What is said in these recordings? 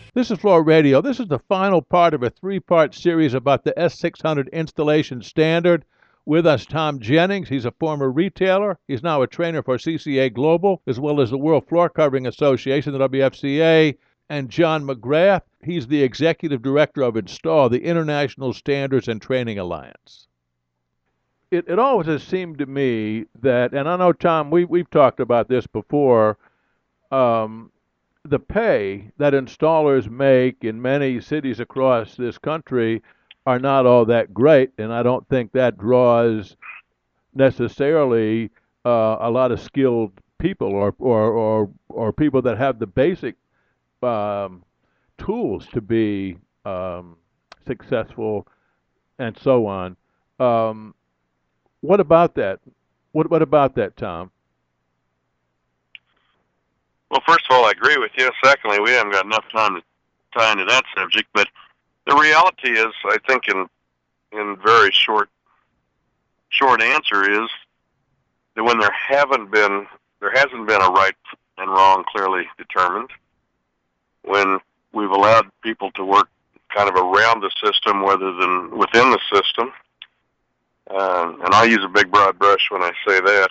This is Floor Radio. This is the final part of a three-part series about the S600 installation standard. With us, Tom Jennings. He's a former retailer. He's now a trainer for CCA Global, as well as the World Floor Covering Association, the WFCA. And John McGrath. He's the executive director of Install, the International Standards and Training Alliance. It always has seemed to me that, and I know, Tom, we've talked about this before, the pay that installers make in many cities across this country are not all that great, and I don't think that draws necessarily a lot of skilled people or people that have the basic tools to be successful and so on. What about that? What about that, Tom? Well, first of all, I agree with you. Secondly, we haven't got enough time to tie into that subject. But the reality is, I think, in very short answer is that when there hasn't been a right and wrong clearly determined, when we've allowed people to work kind of around the system rather than within the system, and I use a big broad brush when I say that,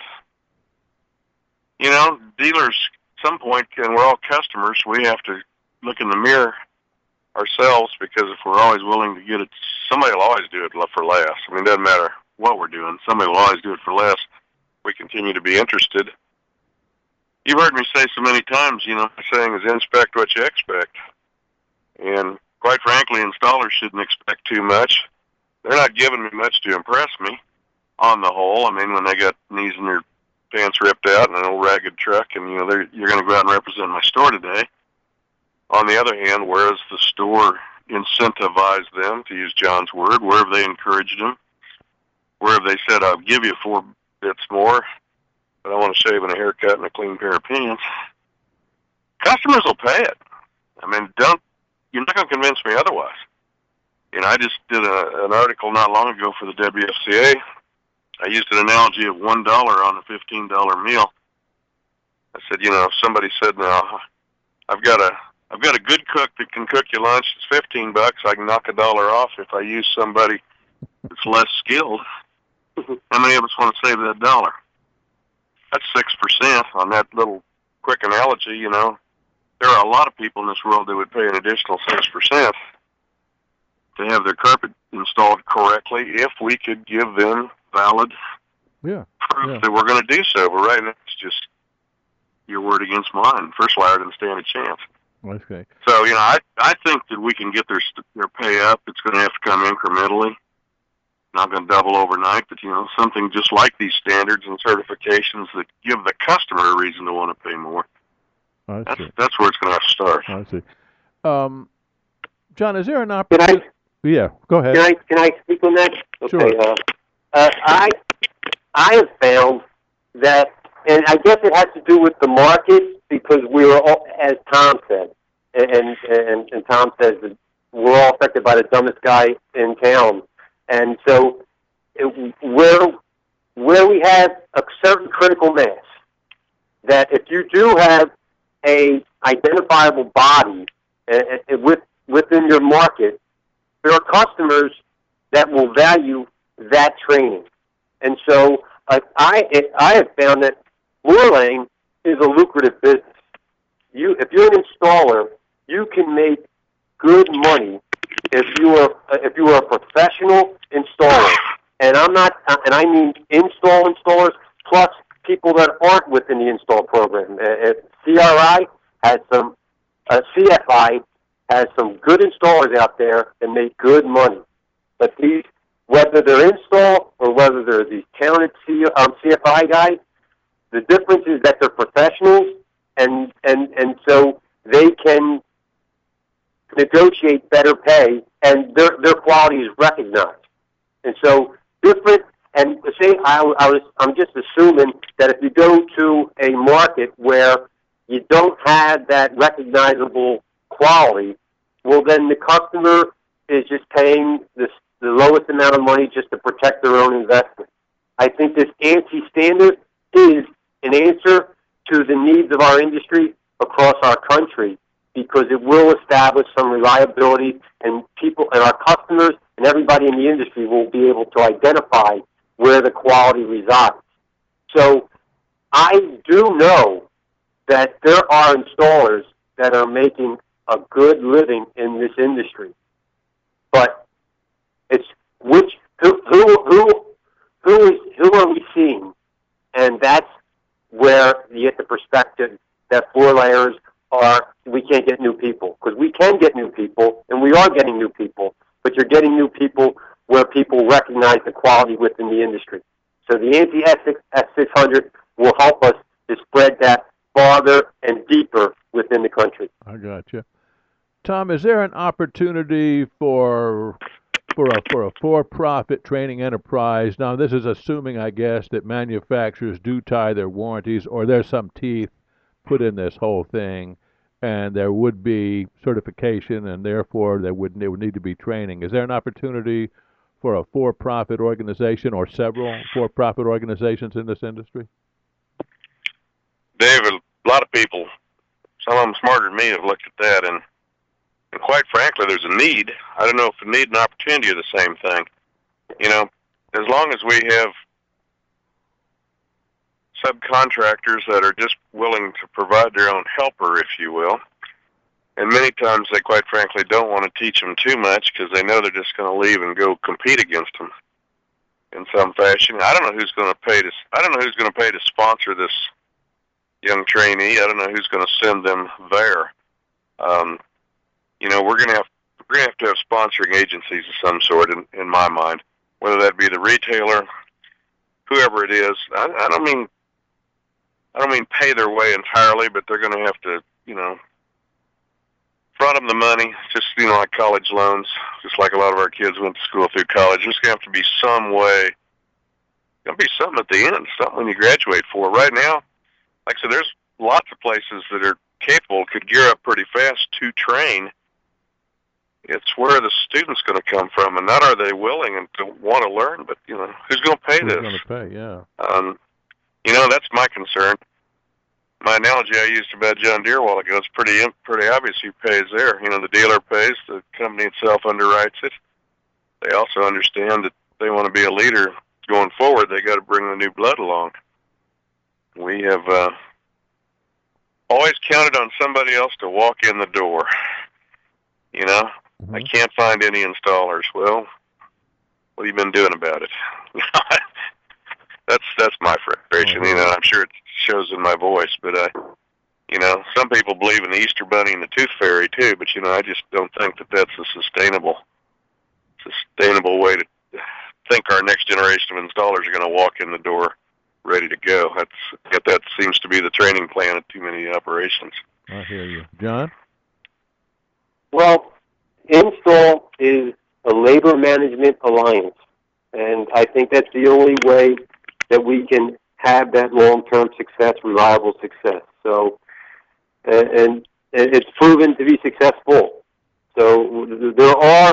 dealers at some point, and we're all customers, we have to look in the mirror ourselves, because if we're always willing to get it, somebody will always do it for less. I mean, it doesn't matter what we're doing. Somebody will always do it for less. We continue to be interested. You've heard me say so many times, my saying is inspect what you expect. And quite frankly, installers shouldn't expect too much. They're not giving me much to impress me on the whole. I mean, when they got knees in their pants ripped out and an old ragged truck, and you're going to go out and represent my store today. On the other hand, where has the store incentivized them, to use John's word? Where have they encouraged them? Where have they said, I'll give you 4 bits more, but I want a shave and a haircut and a clean pair of pants? Customers will pay it. I mean, you're not going to convince me otherwise. I just did an article not long ago for the WFCA. I used an analogy of $1 on a $15 meal. I said, if somebody said, now, I've got a good cook that can cook you lunch. It's $15. I can knock $1 off if I use somebody that's less skilled. How many of us want to save that dollar? That's 6% on that little quick analogy. There are a lot of people in this world that would pay an additional 6% to have their carpet installed correctly if we could give them valid proof that we're going to do so. But right now, it's just your word against mine. First Wire didn't stand a chance. Okay. So, I think that we can get their pay up. It's going to have to come incrementally. Not going to double overnight, but, something just like these standards and certifications that give the customer a reason to want to pay more. That's where it's going to have to start. I see. John, is there an opportunity? Yeah, go ahead. Can I speak on that? Okay. Sure. I have found that, and I guess it has to do with the market, because we were all, as Tom said, and Tom says that we're all affected by the dumbest guy in town. And so where we have a certain critical mass, that if you do have a identifiable body within your market, there are customers that will value that training. And so I have found that floor laying is a lucrative business. If you're an installer, you can make good money if you are a professional installer. And I mean installers plus people that aren't within the install program. CRI has some, CFI has some good installers out there and make good money. But whether they're install or whether they're these talented CFI guys, the difference is that they're professionals, and so they can negotiate better pay, and their quality is recognized. And so different. And say I'm just assuming that if you go to a market where you don't have that recognizable quality, well, then the customer is just paying the lowest amount of money just to protect their own investment. I think this ANSI standard is an answer to the needs of our industry across our country, because because it will establish some reliability, and people and our customers and everybody in the industry will be able to identify where the quality resides. So I do know that there are installers that are making a good living in this industry, but it's who are we seeing? And that's where you get the perspective that floor layers we can't get new people, because we can get new people, and we are getting new people, but you're getting new people where people recognize the quality within the industry. So the ANSI S600 will help us to spread that farther and deeper within the country. I got you. Tom, is there an opportunity for a for-profit training enterprise? Now, this is assuming, I guess, that manufacturers do tie their warranties, or there's some teeth put in this whole thing, and there would be certification, and therefore there would need to be training. Is there an opportunity for a for-profit organization or several for-profit organizations in this industry? David, a lot of people, some of them smarter than me, have looked at that, and quite frankly, there's a need. I don't know if the need and opportunity are the same thing. You know, as long as we have subcontractors that are just willing to provide their own helper, if you will, and many times they quite frankly don't want to teach them too much because they know they're just going to leave and go compete against them in some fashion. I don't know who's going to pay to sponsor this young trainee. I don't know who's going to send them there. You know, we're going to have to have sponsoring agencies of some sort, in my mind, whether that be the retailer, whoever it is. I don't mean pay their way entirely, but they're going to have to, you know, front them the money, just, you know, like college loans, just like a lot of our kids went to school through college. There's going to have to be some way, going to be something at the end, something when you graduate for. Right now, like I said, there's lots of places that are capable, could gear up pretty fast to train. It's where the student's going to come from, and not are they willing and to want to learn, but, you know, who's going to pay this? Who's going to pay, yeah. You know, that's my concern. My analogy I used about John Deere a while ago is pretty obvious who pays there. You know, the dealer pays, the company itself underwrites it. They also understand that they want to be a leader going forward. They got to bring the new blood along. We have always counted on somebody else to walk in the door. You know, I can't find any installers. Well, what have you been doing about it? That's my frustration. You know, I'm sure it shows in my voice, but you know, some people believe in the Easter Bunny and the Tooth Fairy too, but you know, I just don't think that that's a sustainable way to think our next generation of installers are going to walk in the door ready to go. That seems to be the training plan at too many operations. I hear you. John? Well, Install is a labor management alliance, and I think that's the only way that we can have that long-term success, reliable success. So, and it's proven to be successful. So there are,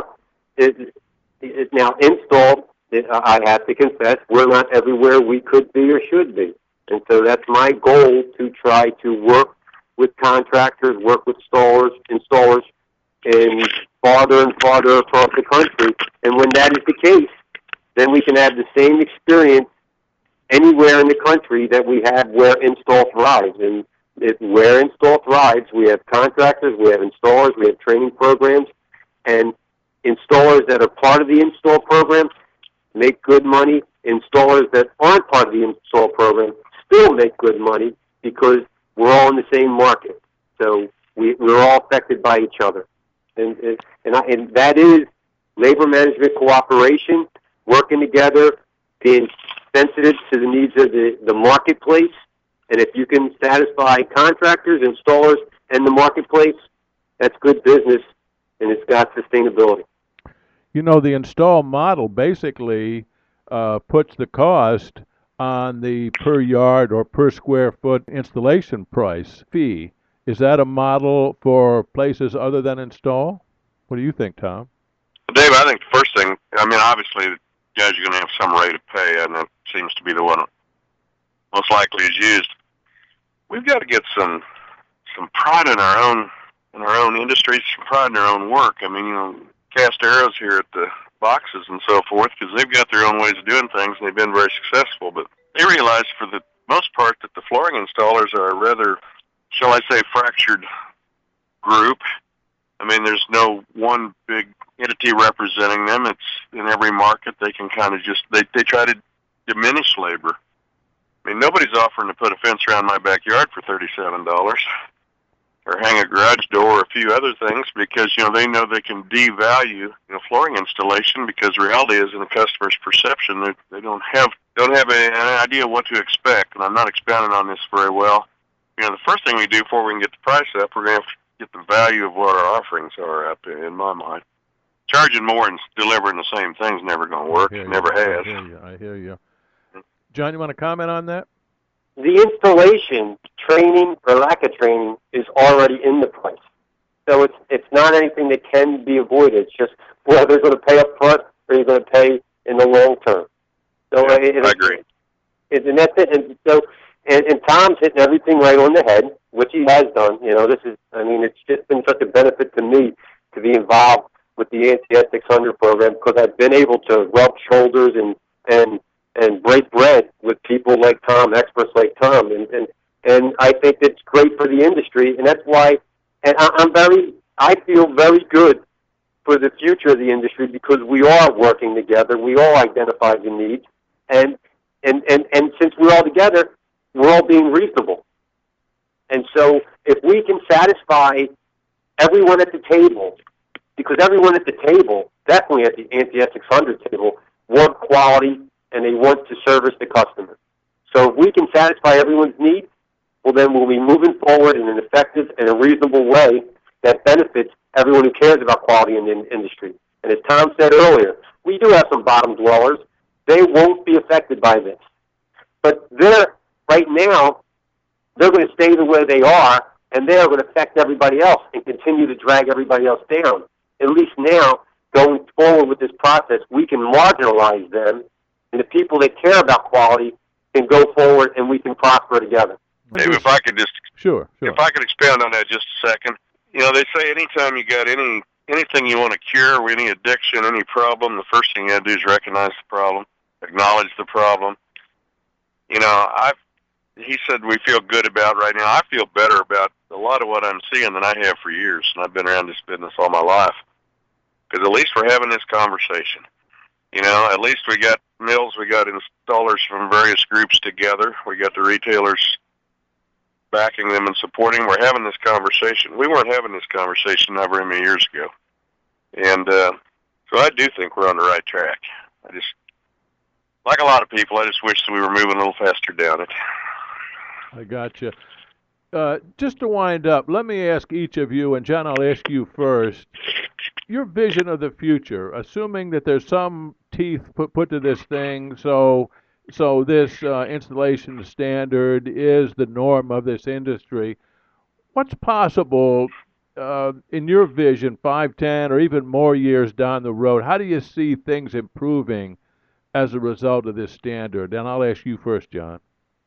now Install, I have to confess, we're not everywhere we could be or should be. And so that's my goal, to try to work with contractors, work with installers, and farther across the country. And when that is the case, then we can have the same experience anywhere in the country that we have where Install thrives. And where Install thrives, we have contractors, we have installers, we have training programs, and installers that are part of the install program make good money. Installers that aren't part of the install program still make good money because we're all in the same market. So we're all affected by each other. And that is labor management cooperation, working together, being sensitive to the needs of the marketplace. And if you can satisfy contractors, installers, and the marketplace, that's good business, and it's got sustainability. You know, the install model basically puts the cost on the per yard or per square foot installation price fee. Is that a model for places other than Install? What do you think, Tom? Dave, I think the first thing, I mean, obviously, guys, you're going to have some rate of pay, and that seems to be the one most likely is used. We've got to get some pride in our own in our own industries, pride in their own work. I mean, cast arrows here at the boxes and so forth, because they've got their own ways of doing things, and they've been very successful. But they realize, for the most part, that the flooring installers are a rather, shall I say, fractured group. I mean, there's no one big entity representing them. It's in every market. They can kind of just, they try to diminish labor. I mean, nobody's offering to put a fence around my backyard for $37 or hang a garage door or a few other things, because, they know they can devalue, flooring installation, because reality is, in the customer's perception, they don't have an idea what to expect. And I'm not expounding on this very well. The first thing we do before we can get the price up, we're going to have to get the value of what our offerings are up, in my mind. Charging more and delivering the same thing's never going to work. It never has. I hear you. John, you want to comment on that? The installation, training or lack of training, is already in the price. So it's not anything that can be avoided. It's just whether you're going to pay up front or you're going to pay in the long term. So I agree. And that's it. And Tom's hitting everything right on the head, which he has done. It's just been such a benefit to me to be involved with the ANTS 600 program, because I've been able to rub shoulders and break bread with people like Tom, experts like Tom, and I think it's great for the industry, and that's why, and I feel very good for the future of the industry, because we are working together, we all identify the needs, and since we're all together, we're all being reasonable. And so if we can satisfy everyone at the table, because everyone at the table, definitely at the ANTS 600 table, want quality and they want to service the customer. So if we can satisfy everyone's needs, well, then we'll be moving forward in an effective and a reasonable way that benefits everyone who cares about quality in the industry. And as Tom said earlier, we do have some bottom dwellers. They won't be affected by this. But right now, they're going to stay the way they are, and they're going to affect everybody else and continue to drag everybody else down. At least now, going forward with this process, we can marginalize them, and the people that care about quality can go forward, and we can prosper together. Dave, if I could just sure. If I could expand on that just a second. They say anytime you got anything you want to cure, or any addiction, any problem, the first thing you got to do is recognize the problem, acknowledge the problem. He said we feel good about right now. I feel better about a lot of what I'm seeing than I have for years, and I've been around this business all my life. Because at least we're having this conversation. At least we got mills, we got installers from various groups together. We got the retailers backing them and supporting. We're having this conversation. We weren't having this conversation not very many years ago. And so I do think we're on the right track. Like a lot of people, I just wish that we were moving a little faster down it. I got you. Just to wind up, let me ask each of you, and John, I'll ask you first, your vision of the future, assuming that there's some teeth put to this thing, so this installation standard is the norm of this industry. What's possible in your vision, 5, 10, or even more years down the road? How do you see things improving as a result of this standard? And I'll ask you first, John.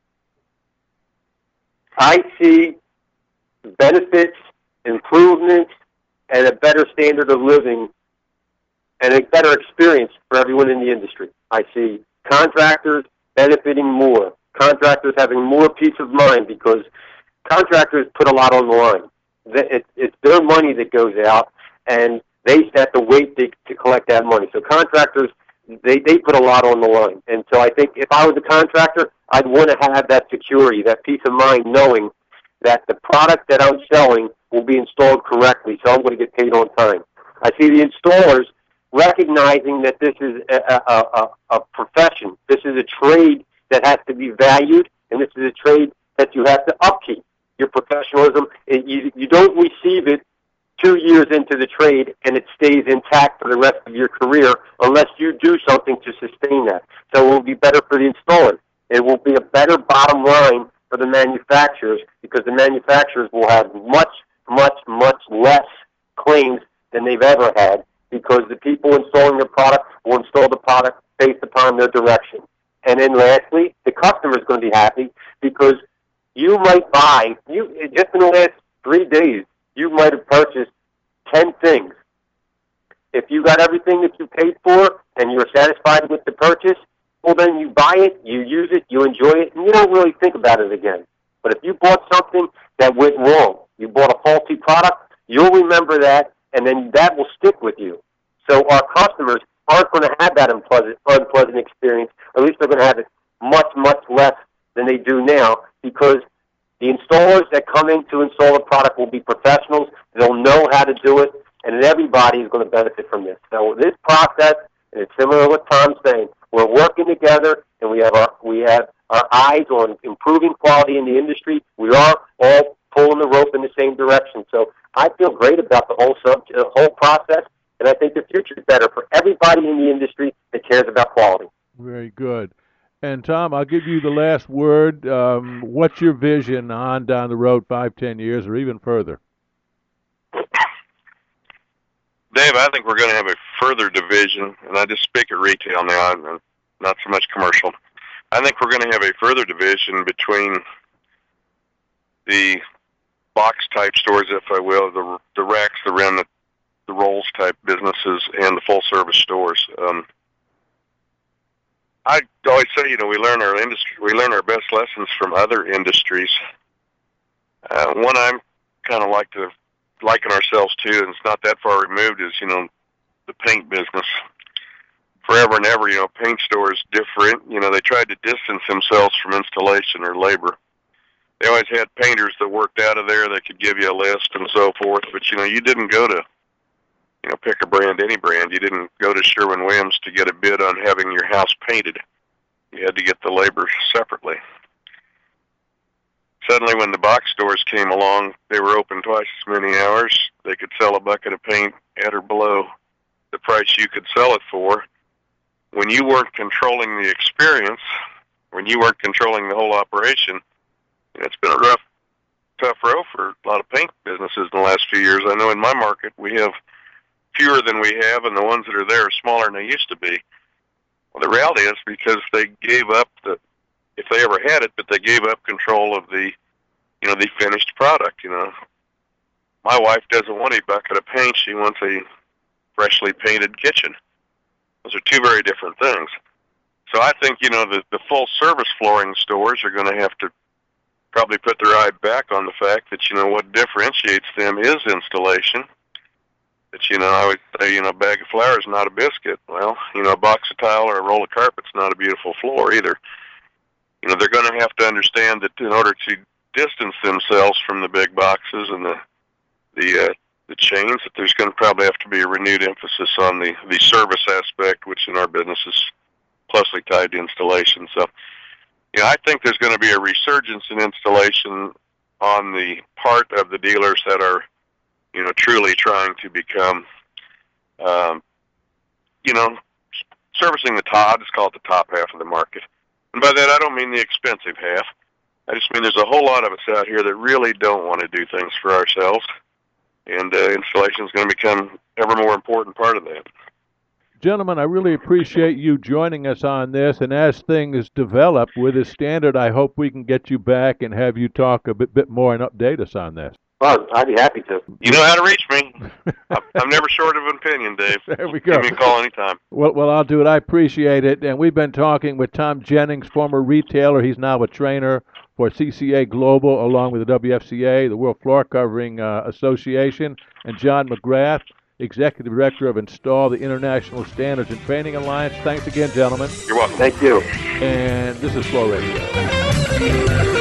I see benefits, improvements, and a better standard of living and a better experience for everyone in the industry. I see contractors benefiting more, contractors having more peace of mind, because contractors put a lot on the line. It's their money that goes out, and they have to wait to collect that money. So contractors, they put a lot on the line. And so I think if I was a contractor, I'd want to have that security, that peace of mind, knowing that the product that I'm selling will be installed correctly, so I'm going to get paid on time. I see the installers recognizing that this is a profession. This is a trade that has to be valued, and this is a trade that you have to upkeep. Your professionalism, you don't receive it 2 years into the trade and it stays intact for the rest of your career unless you do something to sustain that. So it will be better for the installers. It will be a better bottom line for the manufacturers, because the manufacturers will have much, much, much less claims than they've ever had, because the people installing the product will install the product based upon their direction. And then lastly, the customer is going to be happy, because you might buy, just in the last 3 days, you might have purchase 10 things. If you got everything that you paid for and you're satisfied with the purchase, well, then you buy it, you use it, you enjoy it, and you don't really think about it again. But if you bought something that went wrong, you bought a faulty product, you'll remember that, and then that will stick with you. So our customers aren't going to have that unpleasant experience, or at least they're going to have it much, much less than they do now, because the installers that come in to install the product will be professionals. They'll know how to do it, and everybody is going to benefit from this. So this process, and it's similar to what Tom's saying, we're working together, and we have our eyes on improving quality in the industry. We are all pulling the rope in the same direction. So I feel great about the whole process, and I think the future is better for everybody in the industry that cares about quality. Very good. And Tom, I'll give you the last word. What's your vision on down the road 5, 10 years, or even further? Dave, I think we're going to have a further division, and I just speak at retail now, and not so much commercial. I think we're going to have a further division between the box-type stores, if I will, the racks, the remnant, the rolls-type businesses, and the full-service stores. I always say, we learn our best lessons from other industries. One I'm kind of like to liken ourselves to, and it's not that far removed, is, the paint business. Forever and ever, paint stores different. They tried to distance themselves from installation or labor. They always had painters that worked out of there that could give you a list and so forth, but, you didn't go to, pick a brand, any brand. You didn't go to Sherwin-Williams to get a bid on having your house painted. You had to get the labor separately. Suddenly, when the box stores came along, they were open twice as many hours. They could sell a bucket of paint at or below the price you could sell it for. When you weren't controlling the experience, when you weren't controlling the whole operation, it's been a tough row for a lot of paint businesses in the last few years. I know in my market we have fewer than we have, and the ones that are there are smaller than they used to be. Well, the reality is because they gave up if they ever had it, but they gave up control of the finished product. My wife doesn't want a bucket of paint; she wants a freshly painted kitchen. Those are two very different things. So I think the full service flooring stores are going to have to probably put their eye back on the fact that what differentiates them is installation. That I would say a bag of flour is not a biscuit. Well, a box of tile or a roll of carpet's not a beautiful floor either. They're going to have to understand that in order to distance themselves from the big boxes and the chains, that there's going to probably have to be a renewed emphasis on the service aspect, which in our business is closely tied to installation. So, I think there's going to be a resurgence in installation on the part of the dealers that are, truly trying to become, servicing the top. I'll just call it the top half of the market. And by that, I don't mean the expensive half. I just mean there's a whole lot of us out here that really don't want to do things for ourselves. And installation is going to become ever more important part of that. Gentlemen, I really appreciate you joining us on this. And as things develop with this standard, I hope we can get you back and have you talk a bit more and update us on this. Well, I'd be happy to. You know how to reach me. I'm never short of an opinion, Dave. There we go. Give me a call anytime. Well, I'll do it. I appreciate it. And we've been talking with Tom Jennings, former retailer. He's now a trainer for CCA Global, along with the WFCA, the World Floor Covering Association, and John McGrath, Executive Director of Install, the International Standards and Painting Alliance. Thanks again, gentlemen. You're welcome. Thank you. And this is Floor Radio.